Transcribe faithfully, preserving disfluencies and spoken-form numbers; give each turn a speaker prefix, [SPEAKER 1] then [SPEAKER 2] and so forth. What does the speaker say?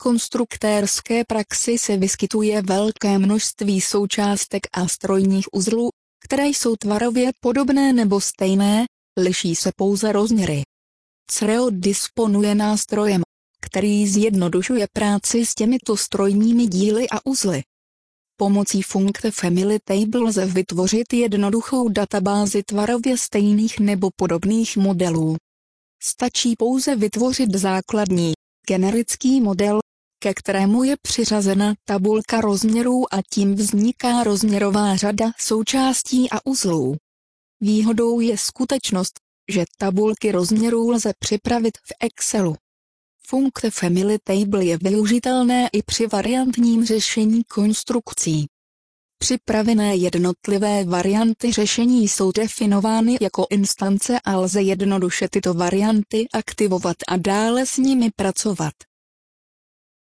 [SPEAKER 1] konstruktérské praxi se vyskytuje velké množství součástek a strojních uzlů, které jsou tvarově podobné nebo stejné, liší se pouze rozměry. C R E O disponuje nástrojem, který zjednodušuje práci s těmito strojními díly a uzly. Pomocí funkce Family Table lze vytvořit jednoduchou databázi tvarově stejných nebo podobných modelů. Stačí pouze vytvořit základní, generický model, ke kterému je přiřazena tabulka rozměrů a tím vzniká rozměrová řada součástí a uzlů. Výhodou je skutečnost, že tabulky rozměrů lze připravit v Excelu. Funkce Family Table je využitelné i při variantním řešení konstrukcí. Připravené jednotlivé varianty řešení jsou definovány jako instance a lze jednoduše tyto varianty aktivovat a dále s nimi pracovat.